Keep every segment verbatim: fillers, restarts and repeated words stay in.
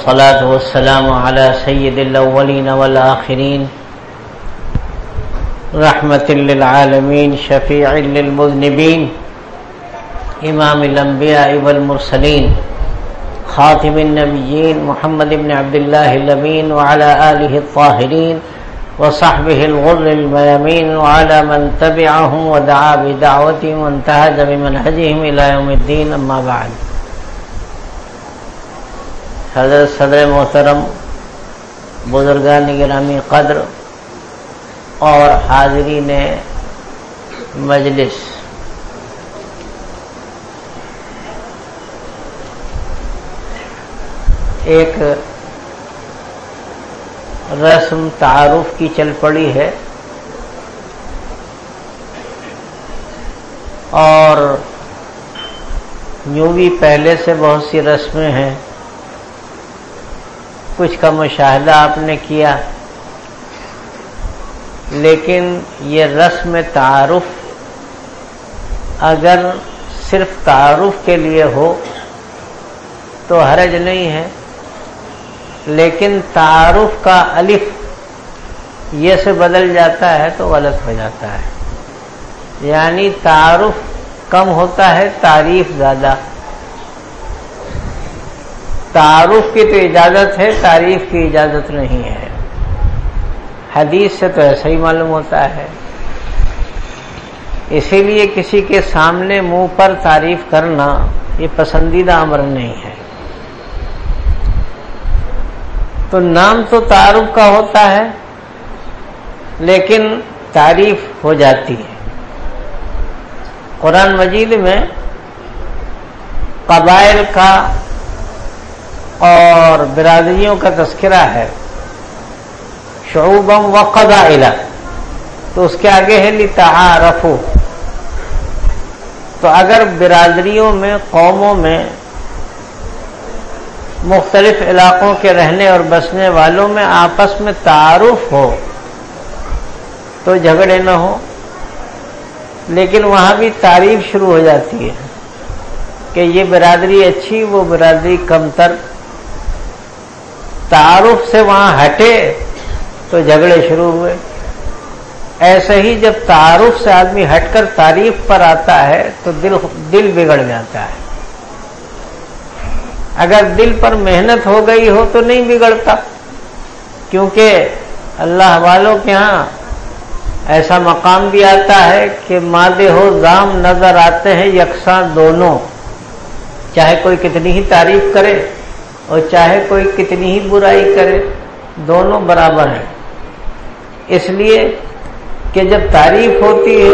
والصلاة والسلام على سيد الأولين والآخرين رحمة للعالمين شفيع للمذنبين إمام الأنبياء والمرسلين خاتم النبيين محمد بن عبد الله الأمين وعلى آله الطاهرين وصحبه الغر الميامين وعلى من تبعهم ودعا بدعوتهم وانتهج بمنهجهم إلى يوم الدين. أما بعد. حضرت صدر محترم، بزرگان گرامی قدر اور حاضرین مجلس، ایک رسم تعارف کی چل پڑی ہے اور یوں بھی پہلے سے بہت سی رسمیں ہیں، کچھ کا مشاہدہ آپ نے کیا، لیکن یہ رسم تعارف اگر صرف تعارف کے لیے ہو تو حرج نہیں ہے، لیکن تعارف کا الف یہ سے بدل جاتا ہے تو غلط ہو جاتا ہے. یعنی تعارف کم ہوتا ہے، تعریف زیادہ. تعارف کی تو اجازت ہے، تعریف کی اجازت نہیں ہے. حدیث سے تو ایسا ہی معلوم ہوتا ہے. اسی لیے کسی کے سامنے منہ پر تعریف کرنا یہ پسندیدہ امر نہیں ہے. تو نام تو تعارف کا ہوتا ہے لیکن تعریف ہو جاتی ہے. قرآن مجید میں قبائل کا اور برادریوں کا تذکرہ ہے، شعوبا و قبائلا، تو اس کے آگے ہے لتعارفوا. تو اگر برادریوں میں، قوموں میں، مختلف علاقوں کے رہنے اور بسنے والوں میں آپس میں تعارف ہو تو جھگڑے نہ ہو، لیکن وہاں بھی تعریف شروع ہو جاتی ہے کہ یہ برادری اچھی، وہ برادری کمتر. تعارف سے وہاں ہٹے تو جھگڑے شروع ہوئے. ایسے ہی جب تعارف سے آدمی ہٹ کر تعریف پر آتا ہے تو دل دل بگڑ جاتا ہے. اگر دل پر محنت ہو گئی ہو تو نہیں بگڑتا، کیونکہ اللہ والوں کے ہاں ایسا مقام بھی آتا ہے کہ مادے ہو زام نظر آتے ہیں یکساں دونوں، چاہے کوئی کتنی ہی تعریف کرے اور چاہے کوئی کتنی ہی برائی کرے، دونوں برابر ہیں. اس لیے کہ جب تعریف ہوتی ہے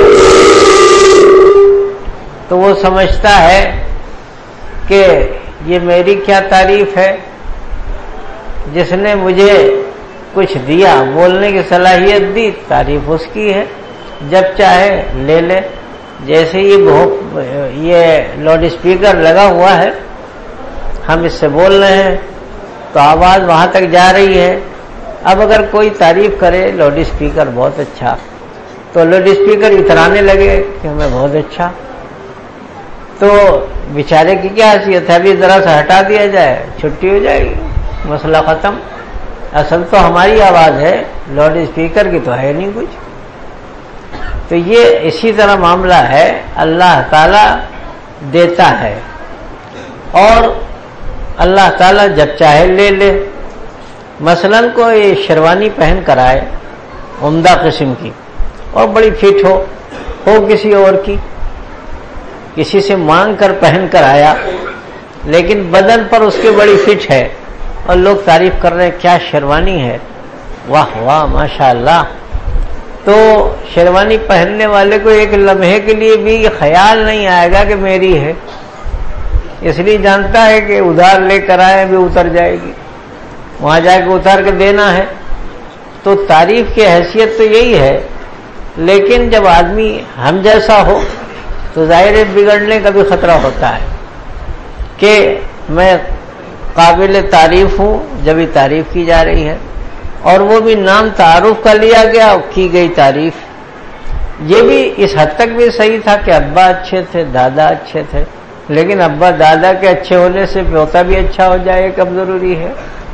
تو وہ سمجھتا ہے کہ یہ میری کیا تعریف ہے، جس نے مجھے کچھ دیا، بولنے کی صلاحیت دی، تعریف اس کی ہے، جب چاہے لے لے. جیسے یہ یہ لاؤڈ اسپیکر لگا ہوا ہے، ہم اس سے بول رہے ہیں تو آواز وہاں تک جا رہی ہے. اب اگر کوئی تعریف کرے لاؤڈ اسپیکر بہت اچھا، تو لاؤڈ اسپیکر اترانے لگے کہ ہمیں بہت اچھا، تو بیچارے کی کیا حیثیت ہے؟ ابھی ذرا سا ہٹا دیا جائے، چھٹی ہو جائے گی، مسئلہ ختم. اصل تو ہماری آواز ہے، لاؤڈ اسپیکر کی تو ہے نہیں کچھ. تو یہ اسی طرح معاملہ ہے. اللہ تعالی دیتا ہے اور اللہ تعالی جب چاہے لے لے. مثلا کوئی شیروانی پہن کر آئے عمدہ قسم کی اور بڑی فٹ ہو ہو کسی اور کی، کسی سے مانگ کر پہن کر آیا، لیکن بدن پر اس کے بڑی فٹ ہے اور لوگ تعریف کر رہے ہیں کیا شیروانی ہے، واہ واہ ماشاءاللہ. تو شیروانی پہننے والے کو ایک لمحے کے لیے بھی خیال نہیں آئے گا کہ میری ہے، اس لیے جانتا ہے کہ ادھار لے کر آئے بھی اتر جائے گی، وہاں جا کے اتار کے دینا ہے. تو تعریف کی حیثیت تو یہی ہے. لیکن جب آدمی ہم جیسا ہو تو ظاہر بگڑنے کا بھی خطرہ ہوتا ہے کہ میں قابل تعریف ہوں جب بھی تعریف کی جا رہی ہے، اور وہ بھی نام تعارف کا لیا گیا اور کی گئی تعریف. یہ بھی اس حد تک بھی صحیح تھا کہ ابا اچھے تھے، دادا اچھے تھے، لیکن ابا دادا کے اچھے ہونے سے پوتا بھی اچھا ہو جائے کب ضروری ہے؟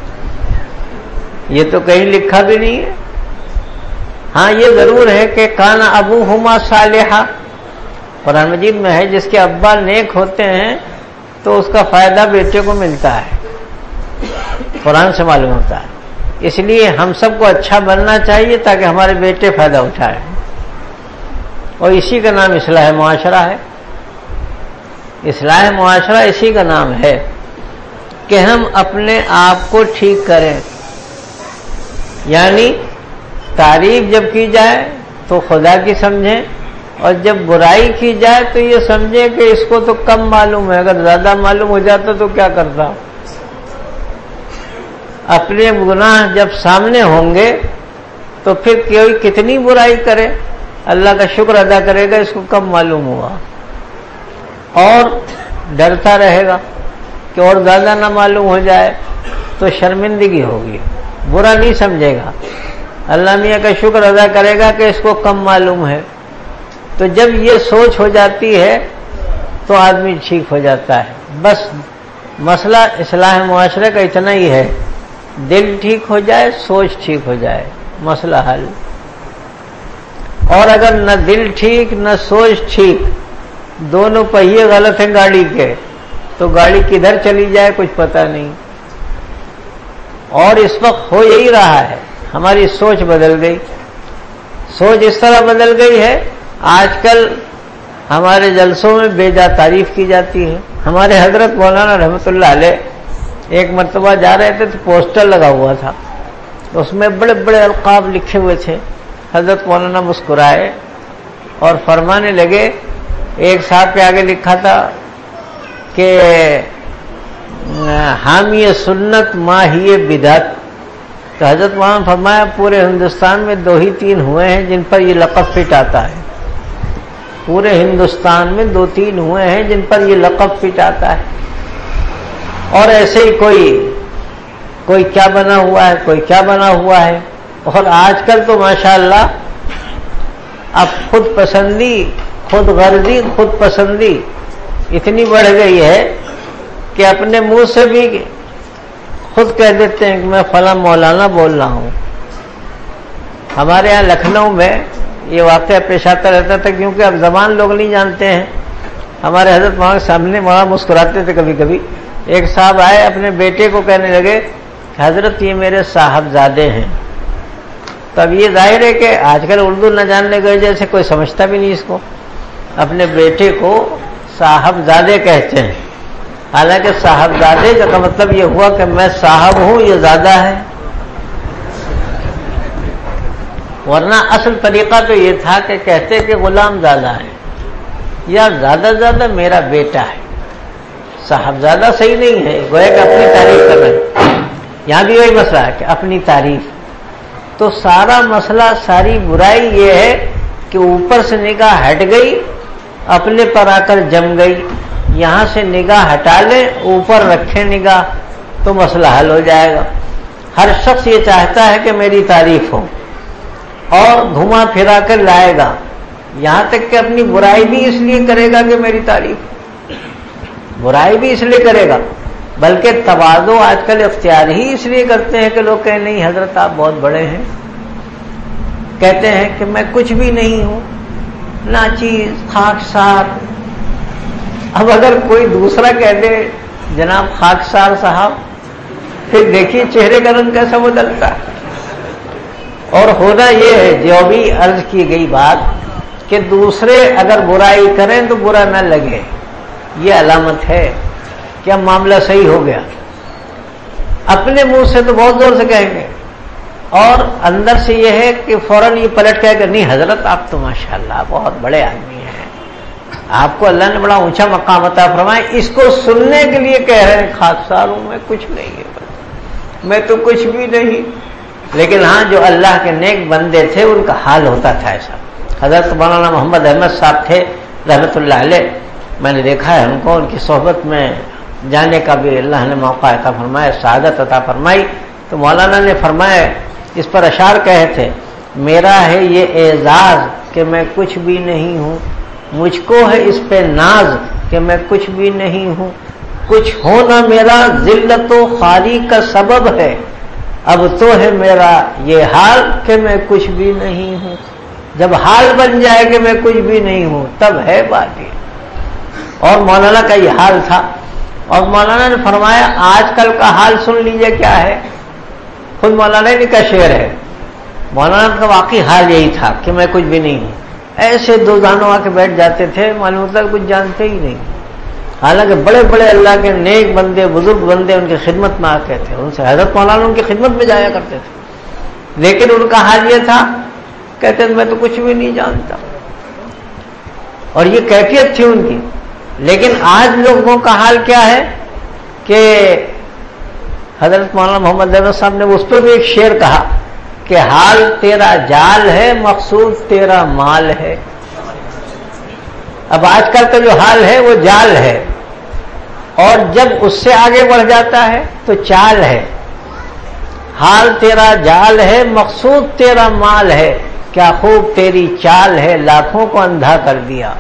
یہ تو کہیں لکھا بھی نہیں ہے. ہاں یہ ضرور ہے کہ کان ابوہما صالحا، قرآن مجید میں ہے جس کے ابا نیک ہوتے ہیں تو اس کا فائدہ بیٹے کو ملتا ہے، قرآن سے معلوم ہوتا ہے. اس لیے ہم سب کو اچھا بننا چاہیے تاکہ ہمارے بیٹے فائدہ اٹھائیں، اور اسی کا نام اصلاح معاشرہ ہے. اصلاح معاشرہ اسی کا نام ہے کہ ہم اپنے آپ کو ٹھیک کریں. یعنی تعریف جب کی جائے تو خدا کی سمجھیں، اور جب برائی کی جائے تو یہ سمجھیں کہ اس کو تو کم معلوم ہے، اگر زیادہ معلوم ہو جاتا تو کیا کرتا. اپنے گناہ جب سامنے ہوں گے تو پھر کوئی کتنی برائی کرے اللہ کا شکر ادا کرے گا اس کو کم معلوم ہوا، اور ڈرتا رہے گا کہ اور زیادہ نہ معلوم ہو جائے تو شرمندگی ہوگی، برا نہیں سمجھے گا. اللہ میاں کا شکر ادا کرے گا کہ اس کو کم معلوم ہے. تو جب یہ سوچ ہو جاتی ہے تو آدمی ٹھیک ہو جاتا ہے. بس مسئلہ اصلاح معاشرے کا اتنا ہی ہے، دل ٹھیک ہو جائے، سوچ ٹھیک ہو جائے، مسئلہ حل. اور اگر نہ دل ٹھیک نہ سوچ ٹھیک، دونوں پہیے غلط ہیں گاڑی کے، تو گاڑی کدھر چلی جائے کچھ پتہ نہیں. اور اس وقت ہو یہی رہا ہے، ہماری سوچ بدل گئی. سوچ اس طرح بدل گئی ہے، آج کل ہمارے جلسوں میں بے جا تعریف کی جاتی ہے. ہمارے حضرت مولانا رحمۃ اللہ علیہ ایک مرتبہ جا رہے تھے تو پوسٹر لگا ہوا تھا، اس میں بڑے بڑے القاب لکھے ہوئے تھے. حضرت مولانا مسکرائے اور فرمانے لگے، ایک صاحب کے آگے لکھا تھا کہ حامی سنت ماہی بدعت. تو حضرت مولانا فرمایا پورے ہندوستان میں دو ہی تین ہوئے ہیں جن پر یہ لقب فٹ آتا ہے. پورے ہندوستان میں دو تین ہوئے ہیں جن پر یہ لقب فٹ آتا ہے، اور ایسے ہی کوئی کوئی کیا بنا ہوا ہے، کوئی کیا بنا ہوا ہے. اور آج کل تو ماشاءاللہ اب خود پسندی، خود غرضی، خود پسندی اتنی بڑھ گئی ہے کہ اپنے منہ سے بھی خود کہہ دیتے ہیں کہ میں فلاں مولانا بول رہا ہوں. ہمارے یہاں لکھنؤ میں یہ واقعہ پیش آتا رہتا تھا، کیونکہ اب زبان لوگ نہیں جانتے ہیں. ہمارے حضرت وہاں کے سامنے وہاں مسکراتے تھے کبھی کبھی. ایک صاحب آئے اپنے بیٹے کو کہنے لگے کہ حضرت یہ میرے صاحبزادے ہیں. تب یہ ظاہر ہے کہ آج کل اردو نہ جاننے کی وجہ سے کوئی سمجھتا بھی نہیں اس کو. اپنے بیٹے کو صاحبزادے کہتے ہیں، حالانکہ صاحبزادے کا مطلب یہ ہوا کہ میں صاحب ہوں، یہ زیادہ ہے. ورنہ اصل طریقہ تو یہ تھا کہ کہتے کہ غلام زادہ ہے یا زیادہ زیادہ میرا بیٹا ہے. صاحبزادہ صحیح نہیں ہے، گویا کہ اپنی تعریف کر رہے ہیں. یہاں بھی وہی مسئلہ ہے کہ اپنی تعریف. تو سارا مسئلہ، ساری برائی یہ ہے کہ اوپر سے نگاہ ہٹ گئی، اپنے پر آ کر جم گئی. یہاں سے نگاہ ہٹا لیں، اوپر رکھیں نگاہ، تو مسئلہ حل ہو جائے گا. ہر شخص یہ چاہتا ہے کہ میری تعریف ہو، اور گھما پھرا کر لائے گا، یہاں تک کہ اپنی برائی بھی اس لیے کرے گا کہ میری تعریف، برائی بھی اس لیے کرے گا. بلکہ تواضع آج کل اختیار ہی اس لیے کرتے ہیں کہ لوگ کہیں نہیں حضرت آپ بہت بڑے ہیں. کہتے ہیں کہ میں کچھ بھی نہیں ہوں، ناچیز، خاکسار. اب اگر کوئی دوسرا کہہ دے جناب خاکسار صاحب، پھر دیکھیے چہرے کا رنگ کیسا بدلتا ہے. اور ہونا یہ ہے جو بھی عرض کی گئی بات کہ دوسرے اگر برائی کریں تو برا نہ لگے، یہ علامت ہے کہ اب معاملہ صحیح ہو گیا. اپنے منہ سے تو بہت زور سے کہیں گے، اور اندر سے یہ ہے کہ فوراً یہ پلٹ کہے کہ نہیں حضرت آپ تو ماشاءاللہ بہت بڑے آدمی ہیں، آپ کو اللہ نے بڑا اونچا مقام عطا فرمایا. اس کو سننے کے لیے کہہ رہے ہیں خاکسار ہوں میں، کچھ نہیں ہے، میں تو کچھ بھی نہیں. لیکن ہاں جو اللہ کے نیک بندے تھے ان کا حال ہوتا تھا ایسا. حضرت مولانا محمد احمد صاحب تھے رحمۃ اللہ علیہ، میں نے دیکھا ہے ان کو، ان کی صحبت میں جانے کا بھی اللہ نے موقع عطا فرمایا، سعادت عطا فرمائی. تو مولانا نے فرمایا، اس پر اشعار کہے تھے، میرا ہے یہ اعزاز کہ میں کچھ بھی نہیں ہوں، مجھ کو ہے اس پہ ناز کہ میں کچھ بھی نہیں ہوں. کچھ ہونا میرا ذلت و خواری کا سبب ہے، اب تو ہے میرا یہ حال کہ میں کچھ بھی نہیں ہوں. جب حال بن جائے کہ میں کچھ بھی نہیں ہوں تب ہے بات یہ. اور مولانا کا یہ حال تھا. اور مولانا نے فرمایا آج کل کا حال سن لیجئے کیا ہے. خود مولانا نے کا شعر ہے. مولانا کا واقعی حال یہی تھا کہ میں کچھ بھی نہیں ہوں. ایسے دو دانوں آ کے بیٹھ جاتے تھے معلوم ہوتا کچھ جانتے ہی نہیں. حالانکہ بڑے بڑے اللہ کے نیک بندے بزرگ بندے ان کی خدمت میں آتے تھے. ان سے حضرت مولانا ان کی خدمت میں جایا کرتے تھے. لیکن ان کا حال یہ تھا کہتے ہیں میں تو کچھ بھی نہیں جانتا. اور یہ کیفیت تھی ان کی. لیکن آج لوگوں کا حال کیا ہے کہ حضرت مولانا محمد احمد صاحب نے اس پر بھی ایک شعر کہا کہ حال تیرا جال ہے مقصود تیرا مال ہے. اب آج کل کا جو حال ہے وہ جال ہے اور جب اس سے آگے بڑھ جاتا ہے تو چال ہے. حال تیرا جال ہے مقصود تیرا مال ہے کیا خوب تیری چال ہے لاکھوں کو اندھا کر دیا.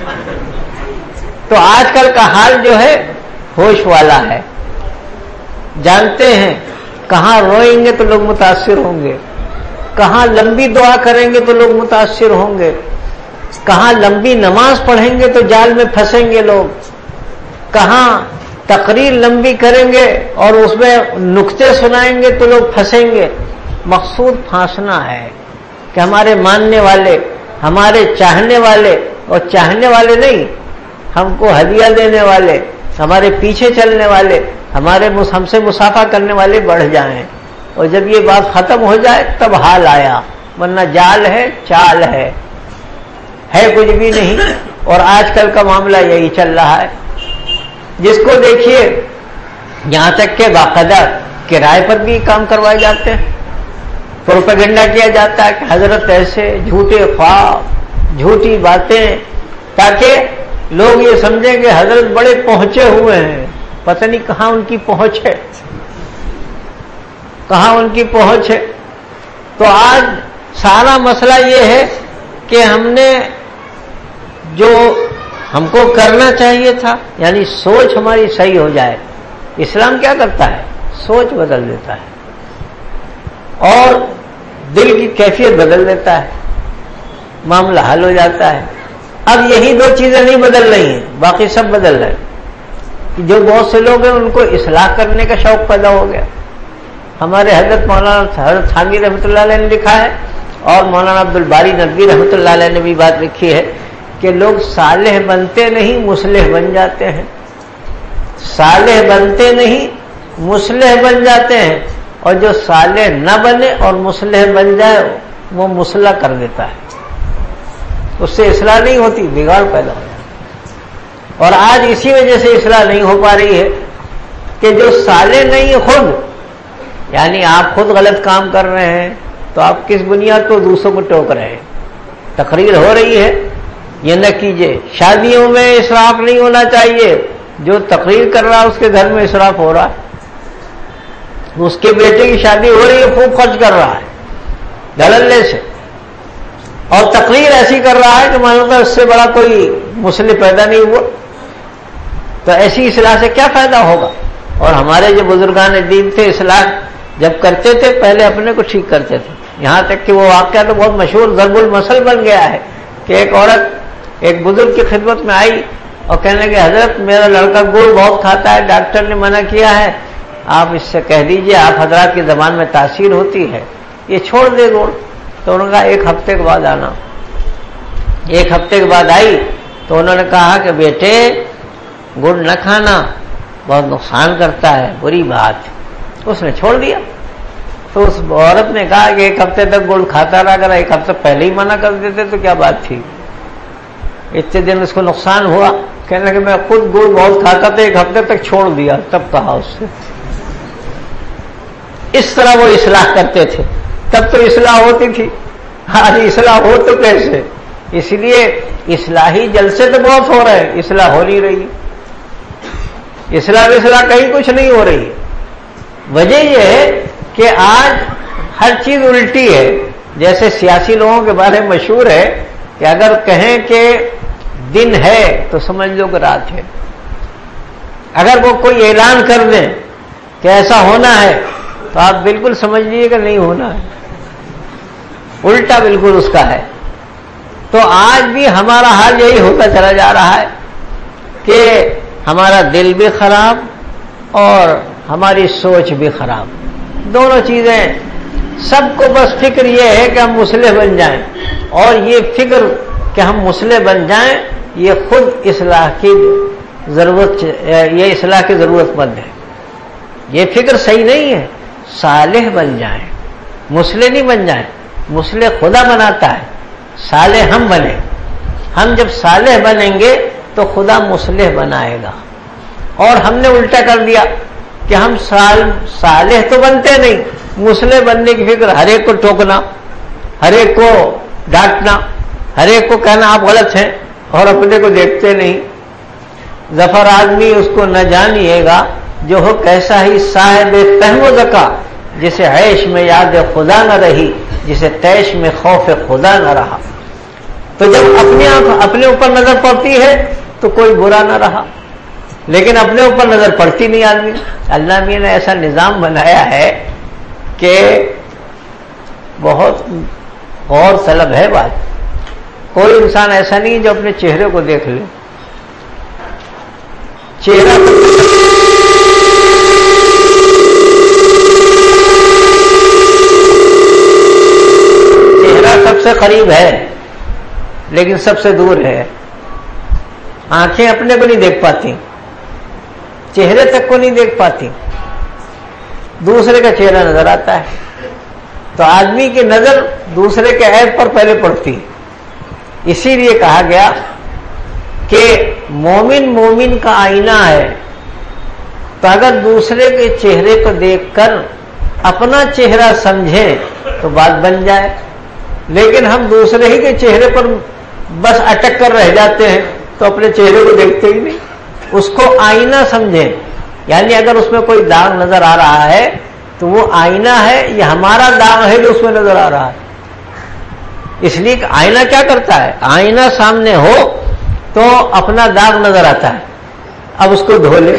تو آج کل کا حال جو ہے ہوش والا ہے. جانتے ہیں کہاں روئیں گے تو لوگ متاثر ہوں گے, کہاں لمبی دعا کریں گے تو لوگ متاثر ہوں گے, کہاں لمبی نماز پڑھیں گے تو جال میں پھنسیں گے لوگ, کہاں تقریر لمبی کریں گے اور اس میں نکتے سنائیں گے تو لوگ پھنسیں گے. مقصود پھانسنا ہے کہ ہمارے ماننے والے ہمارے چاہنے والے اور چاہنے والے نہیں ہم کو ہدیہ دینے والے ہمارے پیچھے چلنے والے ہمارے ہم سے مصافحہ کرنے والے بڑھ جائیں. اور جب یہ بات ختم ہو جائے تب حال آیا, ورنہ جال ہے چال ہے ہے کچھ بھی نہیں. اور آج کل کا معاملہ یہی چل رہا ہے. جس کو دیکھیے یہاں تک کہ باقاعدہ کرائے پر بھی کام کروائے جاتے ہیں, پروپیگنڈا کیا جاتا ہے کہ حضرت ایسے, جھوٹے خواب جھوٹی باتیں تاکہ لوگ یہ سمجھیں کہ حضرت بڑے پہنچے ہوئے ہیں. پتہ نہیں کہاں ان کی پہنچ ہے, کہاں ان کی پہنچ ہے. تو آج سارا مسئلہ یہ ہے کہ ہم نے جو ہم کو کرنا چاہیے تھا یعنی سوچ ہماری صحیح ہو جائے. اسلام کیا کرتا ہے سوچ بدل دیتا ہے اور دل کی کیفیت بدل دیتا ہے, معاملہ حل ہو جاتا ہے. اب یہی دو چیزیں نہیں بدل رہی ہیں, باقی سب بدل رہے ہیں. جو بہت سے لوگ ہیں ان کو اصلاح کرنے کا شوق پیدا ہو گیا. ہمارے حضرت مولانا حضرت تھانوی رحمۃ اللہ علیہ نے لکھا ہے اور مولانا عبد الباری ندوی رحمۃ اللہ علیہ نے بھی بات لکھی ہے کہ لوگ صالح بنتے نہیں مصلح بن جاتے ہیں. صالح بنتے نہیں مصلح بن جاتے ہیں, اور جو صالح نہ بنے اور مصلح بن جائے وہ مصلح کر دیتا ہے. اس سے اصلاح نہیں ہوتی, بگاڑ پیدا ہو جاتا. اور آج اسی وجہ سے اصلاح نہیں ہو پا رہی ہے کہ جو صالح نہیں خود یعنی آپ خود غلط کام کر رہے ہیں تو آپ کس بنیاد پر دوسروں کو ٹوک رہے ہیں. تقریر ہو رہی ہے یہ نہ کیجیے. شادیوں میں اسراف نہیں ہونا چاہیے, جو تقریر کر رہا ہے اس کے گھر میں اسراف ہو رہا ہے. اس کے بیٹے کی شادی ہو رہی ہے خوب خرچ کر رہا ہے دھڑلے سے, اور تقریر ایسی کر رہا ہے کہ معلوم ہے اس سے بڑا کوئی مسئلہ پیدا نہیں ہوا. تو ایسی اصلاح سے کیا فائدہ ہوگا. اور ہمارے جو بزرگان دین تھے اصلاح جب کرتے تھے پہلے اپنے کو ٹھیک کرتے تھے. یہاں تک کہ وہ واقعہ تو بہت مشہور ضرب المثل بن گیا ہے کہ ایک عورت ایک بزرگ کی خدمت میں آئی اور کہنے لگی حضرت میرا لڑکا گڑ بہت کھاتا ہے, ڈاکٹر نے منع کیا ہے, آپ اس سے کہہ دیجئے آپ حضرات کی زبان میں تاثیر ہوتی ہے یہ چھوڑ دے گڑ. تو انہوں نے کہا ایک ہفتے کے بعد آنا. ایک ہفتے کے بعد آئی تو انہوں نے کہا کہ بیٹے گڑ نہ کھانا بہت نقصان کرتا ہے, بری بات. اس نے چھوڑ دیا. تو اس عورت نے کہا کہ ایک ہفتے تک گڑ کھاتا رہا, اگر ایک ہفتے پہلے ہی منع کر دیتے تو کیا بات تھی. اتنے دن اس کو نقصان ہوا, کہنے لگے میں خود گڑ بہت کھاتا تھا ایک ہفتے تک چھوڑ دیا, تب کہا اس سے. اس طرح وہ اصلاح کرتے تھے. تب تو اصلاح ہوتی تھی, آج اصلاح ہو تو کیسے. اس لیے اصلاحی جلسے تو بہت ہو رہے ہیں, اصلاح ہو نہیں رہی. اصلاح اصلاح کہیں کچھ نہیں ہو رہی. وجہ یہ ہے کہ آج ہر چیز الٹی ہے. جیسے سیاسی لوگوں کے بارے میں مشہور ہے کہ اگر کہیں کہ دن ہے تو سمجھ لو کہ رات ہے. اگر وہ کوئی اعلان کر دیں کہ ایسا ہونا ہے تو آپ بالکل سمجھ لیجیے کہ نہیں ہونا ہے، الٹا بالکل اس کا ہے۔ تو آج بھی ہمارا حال یہی ہوتا چلا جا رہا ہے کہ ہمارا دل بھی خراب اور ہماری سوچ بھی خراب، دونوں چیزیں۔ سب کو بس فکر یہ ہے کہ ہم مصلح بن جائیں، اور یہ فکر کہ ہم مصلح بن جائیں یہ خود اصلاح کی ضرورت، یہ اصلاح کی ضرورت مند ہے۔ یہ فکر صحیح نہیں ہے، صالح بن جائیں، مصلح نہیں بن جائیں۔ مصلح خدا بناتا ہے، صالح ہم بنیں۔ ہم جب صالح بنیں گے تو خدا مصلح بنائے گا۔ اور ہم نے الٹا کر دیا کہ ہم صالح تو بنتے نہیں، مصلح بننے کی فکر، ہر ایک کو ٹوکنا، ہر ایک کو ڈانٹنا، ہر ایک کو کہنا آپ غلط ہیں، اور اپنے کو دیکھتے نہیں۔ ظفر آدمی اس کو نہ جانیے گا جو ہو کیسا ہی صاحب فہم و ذکا، جسے عیش میں یاد خدا نہ رہی، جسے تیش میں خوف خدا نہ رہا۔ تو جب اپنے اپنے اوپر نظر پڑتی ہے تو کوئی برا نہ رہا، لیکن اپنے اوپر نظر پڑتی نہیں آدمی۔ اللہ میاں نے ایسا نظام بنایا ہے کہ بہت غور طلب ہے بات۔ کوئی انسان ایسا نہیں جو اپنے چہرے کو دیکھ لے، چہرہ چہرہ سب سے قریب ہے لیکن سب سے دور ہے۔ آنکھیں اپنے کو نہیں دیکھ پاتی، چہرے تک کو نہیں دیکھ پاتی، دوسرے کا چہرہ نظر آتا ہے۔ تو آدمی کی نظر دوسرے کے عیب پر پہلے پڑتی ہے۔ اسی لیے کہا گیا کہ مومن مومن کا آئینہ ہے، تو اگر دوسرے کے چہرے کو دیکھ کر اپنا چہرہ سمجھیں تو بات بن جائے، لیکن ہم دوسرے ہی کے چہرے پر بس اٹک کر رہ جاتے ہیں تو اپنے چہرے کو دیکھتے ہی نہیں۔ اس کو آئینہ سمجھیں، یعنی اگر اس میں کوئی داغ نظر آ رہا ہے تو وہ آئینہ ہے، یہ ہمارا داغ ہے جو اس میں نظر آ رہا ہے۔ اس لیے کہ آئینہ کیا کرتا ہے، آئینہ سامنے ہو تو اپنا داغ نظر آتا ہے، اب اس کو دھو لے۔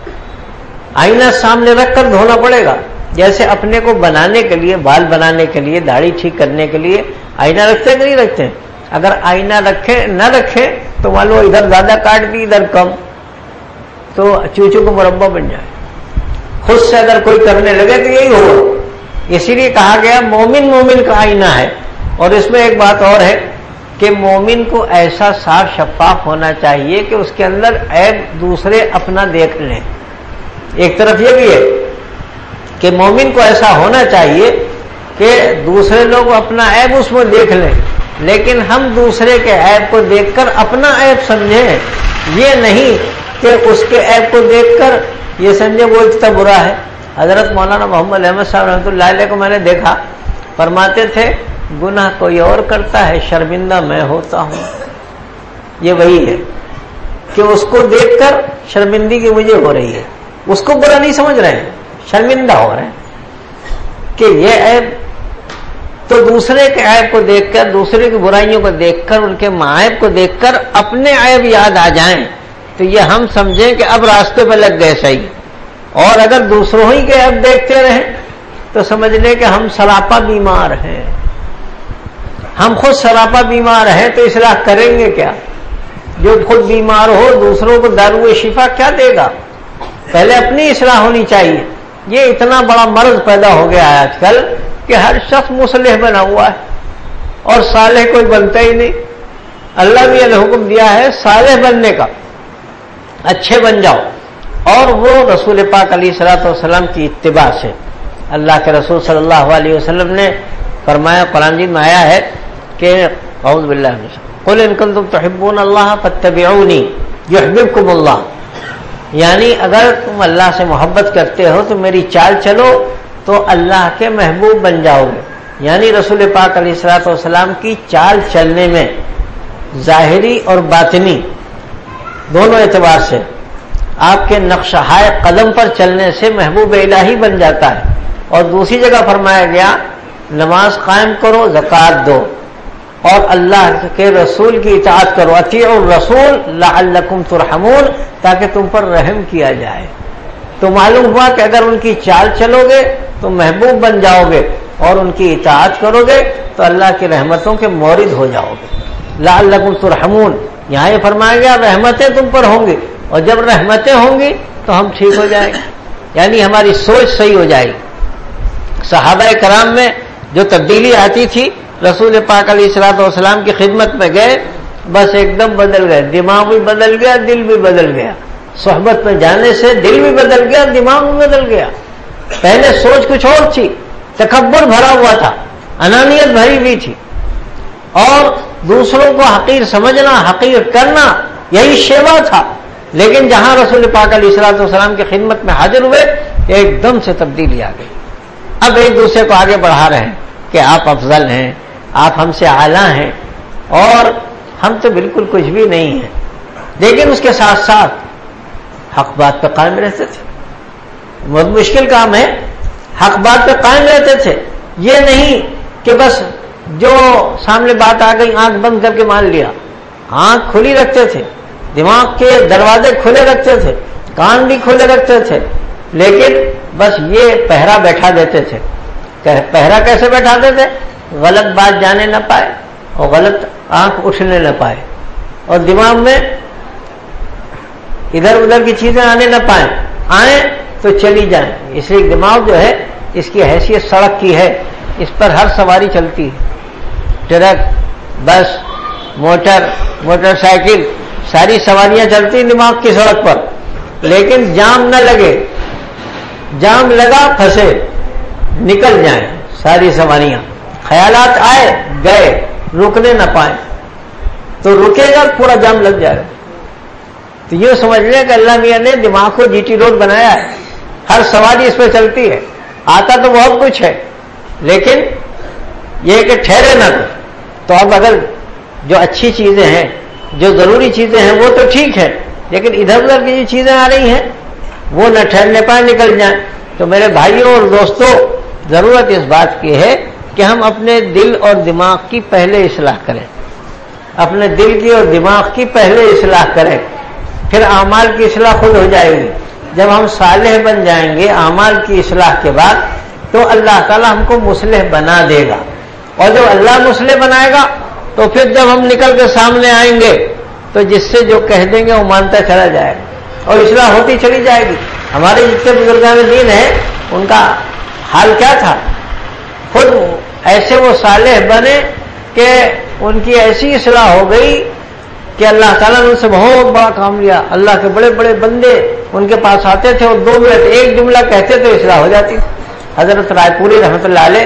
آئینہ سامنے رکھ کر دھونا پڑے گا، جیسے اپنے کو بنانے کے لیے، بال بنانے کے لیے، داڑھی ٹھیک کرنے کے لیے آئینہ رکھتے کہ نہیں رکھتے؟ اگر آئینہ رکھے نہ رکھے تو مان لو ادھر زیادہ کاٹ دی ادھر کم، تو چوچو کو مربع بن جائے۔ خود سے اگر کوئی کرنے لگے تو یہی ہوگا۔ اسی لیے کہا گیا مومن مومن کا آئینہ ہے۔ اور اس میں ایک بات اور ہے کہ مومن کو ایسا صاف شفاف ہونا چاہیے کہ اس کے اندر عیب دوسرے اپنا دیکھ لیں۔ ایک طرف یہ بھی ہے کہ مومن کو ایسا ہونا چاہیے کہ دوسرے لوگ اپنا عیب اس میں دیکھ لیں، لیکن ہم دوسرے کے عیب کو دیکھ کر اپنا عیب سمجھیں، یہ نہیں کہ اس کے عیب کو دیکھ کر یہ سمجھے وہ اتنا برا ہے۔ حضرت مولانا محمد احمد صاحب رحمۃ اللہ علیہ کو میں نے دیکھا، فرماتے تھے گناہ کوئی اور کرتا ہے، شرمندہ میں ہوتا ہوں۔ یہ وہی ہے کہ اس کو دیکھ کر شرمندگی مجھے ہو رہی ہے، اس کو برا نہیں سمجھ رہے ہیں، شرمندہ ہو رہے ہیں کہ یہ عیب۔ تو دوسرے کے عیب کو دیکھ کر، دوسرے کی برائیوں کو دیکھ کر، ان کے معائب کو دیکھ کر اپنے عیب یاد آ جائیں تو یہ ہم سمجھیں کہ اب راستے پہ لگ گئے صحیح۔ اور اگر دوسروں ہی کے عیب دیکھتے رہیں تو سمجھ لیں کہ ہم سراپا بیمار ہیں۔ ہم خود سراپا بیمار ہیں تو اصلاح کریں گے کیا؟ جو خود بیمار ہو دوسروں کو دارو شفا کیا دے گا؟ پہلے اپنی اصلاح ہونی چاہیے۔ یہ اتنا بڑا مرض پیدا ہو گیا ہے آج کل کہ ہر شخص مصلح بنا ہوا ہے اور صالح کوئی بنتا ہی نہیں۔ اللہ بھی نے حکم دیا ہے صالح بننے کا، اچھے بن جاؤ، اور وہ رسول پاک علیہ الصلوۃ والسلام کی اتباع سے۔ اللہ کے رسول صلی اللہ علیہ وسلم نے فرمایا، قرآن میں آیا ہے کہ اعوذ باللہ من الشیطان قل ان کنتم تحبون اللہ فاتبعونی یحببکم اللہ، یعنی اگر تم اللہ سے محبت کرتے ہو تو میری چال چلو تو اللہ کے محبوب بن جاؤ گے۔ یعنی رسول پاک علیہ الصلوۃ والسلام کی چال چلنے میں ظاہری اور باطنی دونوں اعتبار سے آپ کے نقشہائے قدم پر چلنے سے محبوب الہی بن جاتا ہے۔ اور دوسری جگہ فرمایا گیا نماز قائم کرو، زکوٰۃ دو، اور اللہ کے رسول کی اطاعت کرو، اطیعوا الرسول لعلکم ترحمون، تاکہ تم پر رحم کیا جائے۔ تو معلوم ہوا کہ اگر ان کی چال چلو گے تم محبوب بن جاؤ گے اور ان کی اطاعت کرو گے تو اللہ کی رحمتوں کے مورد ہو جاؤ گے. لعلکم ترحمون، یہاں یہ فرمایا گیا رحمتیں تم پر ہوں گی، اور جب رحمتیں ہوں گی تو ہم ٹھیک ہو جائیں گے، یعنی ہماری سوچ صحیح ہو جائے گی. صحابہ کرام میں جو تبدیلی آتی تھی، رسول پاک علیہ الصلوۃ والسلام کی خدمت میں گئے، بس ایک دم بدل گئے، دماغ بھی بدل گیا، دل بھی بدل گیا. صحبت میں جانے سے دل بھی بدل گیا، دماغ بھی بدل گیا. پہلے سوچ کچھ اور تھی، تکبر بھرا ہوا تھا، انانیت بھری ہوئی تھی، اور دوسروں کو حقیر سمجھنا، حقیر کرنا، یہی شیوا تھا. لیکن جہاں رسول پاک علیہ الصلوۃ والسلام کی خدمت میں حاضر ہوئے، ایک دم سے تبدیلی آ گئی. اب ایک دوسرے کو آگے بڑھا رہے ہیں کہ آپ افضل ہیں، آپ ہم سے اعلیٰ ہیں، اور ہم تو بالکل کچھ بھی نہیں ہیں. لیکن اس کے ساتھ ساتھ حق بات پہ قائم رہتے تھے. بہت مشکل کام ہے، حق بات پہ قائم رہتے تھے. یہ نہیں کہ بس جو سامنے بات آ گئی آنکھ بند کر کے مان لیا. آنکھ کھلی رکھتے تھے، دماغ کے دروازے کھلے رکھتے تھے، کان بھی کھلے رکھتے تھے، لیکن بس یہ پہرا بیٹھا دیتے تھے. پہرا کیسے بیٹھاتے تھے؟ غلط بات جانے نہ پائے اور غلط آنکھ اٹھنے نہ پائے، اور دماغ میں ادھر ادھر کی چیزیں آنے نہ پائیں، آئیں تو چلی جائیں. اس لیے دماغ جو ہے اس کی حیثیت سڑک کی ہے، اس پر ہر سواری چلتی ہے. ٹرک، بس، موٹر موٹر سائیکل، ساری سواریاں چلتی ہیں دماغ کی سڑک پر. لیکن جام نہ لگے، جام لگا پھنسے، نکل جائیں ساری سواریاں. خیالات آئے گئے، رکنے نہ پائیں تو رکے گا، پورا جام لگ جائے گا. تو یہ سمجھ لیں کہ اللہ میاں نے دماغ کو جی ٹی روڈ بنایا ہے، ہر سواری اس پہ چلتی ہے. آتا تو بہت کچھ ہے، لیکن یہ کہ ٹھہرے نہ. تو اب اگر جو اچھی چیزیں ہیں، جو ضروری چیزیں ہیں، وہ تو ٹھیک ہے، لیکن ادھر ادھر کی جو چیزیں آ رہی ہیں وہ نہ ٹھہرنے پائیں، نکل جائیں. تو میرے بھائیوں اور دوستوں، ضرورت اس بات کی ہے کہ ہم اپنے دل اور دماغ کی پہلے اصلاح کریں، اپنے دل کی اور دماغ کی پہلے اصلاح کریں، پھر اعمال کی اصلاح خود ہو جائے گی. جب ہم صالح بن جائیں گے اعمال کی اصلاح کے بعد، تو اللہ تعالیٰ ہم کو مصلح بنا دے گا. اور جب اللہ مصلح بنائے گا تو پھر جب ہم نکل کے سامنے آئیں گے تو جس سے جو کہہ دیں گے وہ مانتا چلا جائے گا اور اصلاح ہوتی چلی جائے گی. ہمارے جتنے بزرگان دین ہیں ان کا حال کیا تھا؟ خود ایسے وہ صالح بنے کہ ان کی ایسی اصلاح ہو گئی کہ اللہ تعالیٰ نے ان سے بہت بڑا کام لیا. اللہ کے بڑے بڑے بندے ان کے پاس آتے تھے اور دو منٹ ایک جملہ کہتے تو اصلاح ہو جاتی. حضرت رائے پوری رحمۃ اللہ علیہ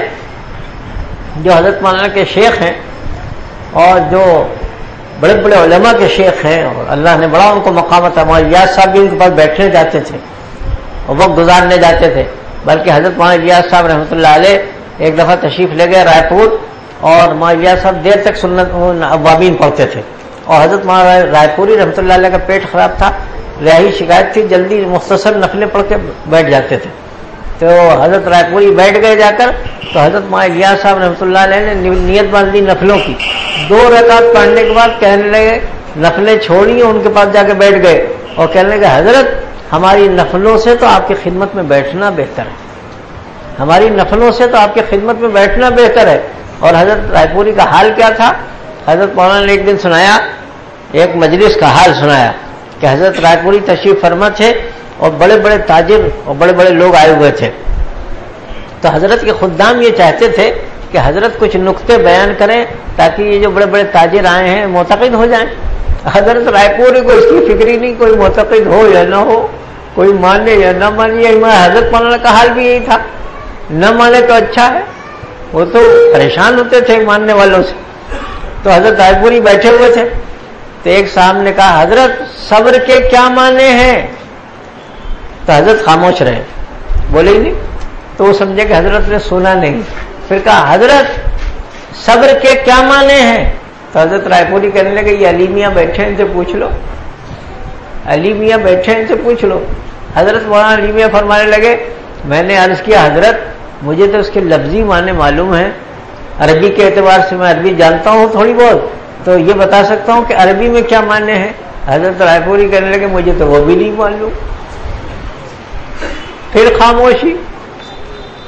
جو حضرت مولانا کے شیخ ہیں اور جو بڑے بڑے علماء کے شیخ ہیں، اور اللہ نے بڑا ان کو مقام عطا فرمایا. الیاس صاحب بھی ان کے پاس بیٹھنے جاتے تھے اور وقت گزارنے جاتے تھے. بلکہ حضرت مولانا الیاس صاحب رحمۃ اللہ علیہ ایک دفعہ تشریف لے گئے رائے پور، اور مولانا الیاس صاحب دیر تک سنت اوابین پڑھتے تھے، اور حضرت مولانا رائے پوری رحمۃ اللہ علیہ کا پیٹ خراب تھا، رہی شکایت تھی، جلدی مختصر نفلیں پڑھ کے بیٹھ جاتے تھے. تو حضرت رائے پوری بیٹھ گئے جا کر، تو حضرت مولانا الیاس صاحب رحمۃ اللہ علیہ نے نیت باندھ لی نفلوں کی. دو رکعت پڑھنے کے بعد کہنے لگے، نفلیں چھوڑی، ان کے پاس جا کے بیٹھ گئے اور کہنے لگے حضرت ہماری نفلوں سے تو آپ کی خدمت میں بیٹھنا بہتر ہے، ہماری نفلوں سے تو آپ کی خدمت میں بیٹھنا بہتر ہے. اور حضرت رائے پوری کا حال کیا تھا؟ حضرت مولانا نے ایک دن سنایا، ایک مجلس کا حال سنایا کہ حضرت رائے پوری تشریف فرما تھے اور بڑے بڑے تاجر اور بڑے بڑے لوگ آئے ہوئے تھے. تو حضرت کے خدام یہ چاہتے تھے کہ حضرت کچھ نقطے بیان کریں تاکہ یہ جو بڑے بڑے تاجر آئے ہیں معتقد ہو جائیں. حضرت رائے پوری کو اس کی فکر ہی نہیں، کوئی معتقد ہو یا نہ ہو، کوئی مانے یا نہ مانے. حضرت مولانا کا حال بھی یہی تھا، نہ مانے تو اچھا ہے، وہ تو پریشان ہوتے تھے ماننے والوں سے. تو حضرت رائے پوری بیٹھے ہوئے تھے، تو ایک صاحب نے کہا حضرت صبر کے کیا معنی ہیں؟ تو حضرت خاموش رہے، بولے ہی نہیں. تو وہ سمجھے کہ حضرت نے سنا نہیں. پھر کہا حضرت صبر کے کیا معنی ہیں؟ تو حضرت رائے پوری کہنے لگے یہ علی میاں بیٹھے ہیں ان سے پوچھ لو، علی میاں بیٹھے ہیں ان سے پوچھ لو. حضرت مولانا علی میاں فرمانے لگے میں نے عرض کیا حضرت مجھے تو اس کے لفظی معنی معلوم ہے، عربی کے اعتبار سے میں عربی جانتا ہوں تھوڑی بہت، تو یہ بتا سکتا ہوں کہ عربی میں کیا معنی ہے. حضرت رائے پوری کہنے لگے مجھے تو وہ بھی نہیں معلوم. پھر خاموشی.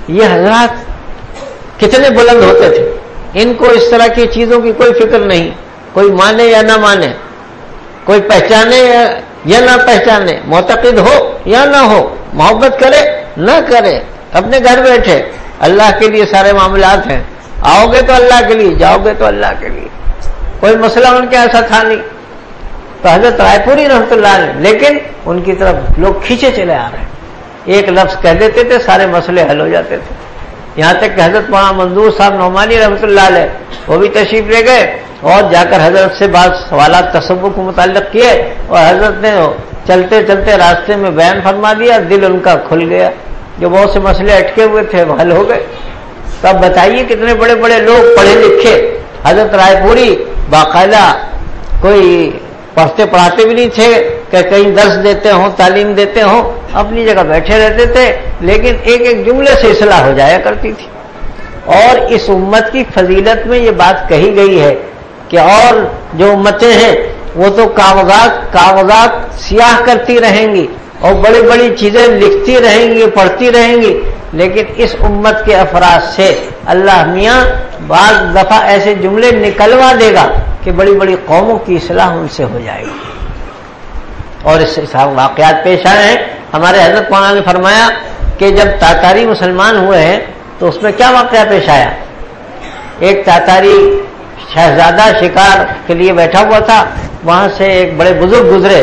یہ حضرات کتنے بلند ہوتے تھے، ان کو اس طرح کی چیزوں کی کوئی فکر نہیں، کوئی مانے یا نہ مانے، کوئی پہچانے یا نہ پہچانے، معتقد ہو یا نہ ہو، محبت کرے نہ کرے، اپنے گھر بیٹھے اللہ کے لیے سارے معاملات ہیں، آؤ گے تو اللہ کے لیے، جاؤ گے تو اللہ کے لیے، کوئی مسئلہ ان کے ایسا تھا نہیں۔ تو حضرت رائے پوری رحمۃ اللہ علیہ، لیکن ان کی طرف لوگ کھینچے چلے آ رہے ہیں، ایک لفظ کہہ دیتے تھے سارے مسئلے حل ہو جاتے تھے، یہاں تک کہ حضرت مولانا منظور صاحب نعمانی رحمۃ اللہ علیہ وہ بھی تشریف لے گئے اور جا کر حضرت سے بعض سوالات تصوف کو متعلق کیے، اور حضرت نے چلتے چلتے راستے میں بیان فرما دیا، دل ان کا کھل گیا، جو بہت سے مسئلے اٹکے ہوئے تھے وہ حل ہو گئے۔ تو اب بتائیے کتنے بڑے بڑے لوگ پڑھے لکھے، حضرت رائے پوری باقاعدہ کوئی پڑھتے پڑھاتے بھی نہیں تھے کہ کہیں درس دیتے ہوں، تعلیم دیتے ہوں، اپنی جگہ بیٹھے رہتے تھے، لیکن ایک ایک جملے سے اصلاح ہو جایا کرتی تھی۔ اور اس امت کی فضیلت میں یہ بات کہی گئی ہے کہ اور جو امتیں ہیں وہ تو کاغذات کاغذات سیاہ کرتی رہیں گی اور بڑی بڑی چیزیں لکھتی رہیں گی، پڑھتی رہیں گی، لیکن اس امت کے افراد سے اللہ میاں بعض دفعہ ایسے جملے نکلوا دے گا کہ بڑی بڑی قوموں کی اصلاح ان سے ہو جائے گی۔ اور اس سے واقعات پیش آئے ہیں۔ ہمارے حضرت مولانا نے فرمایا کہ جب تاتاری مسلمان ہوئے ہیں تو اس میں کیا واقعہ پیش آیا؟ ایک تاتاری شہزادہ شکار کے لیے بیٹھا ہوا تھا، وہاں سے ایک بڑے بزرگ گزرے،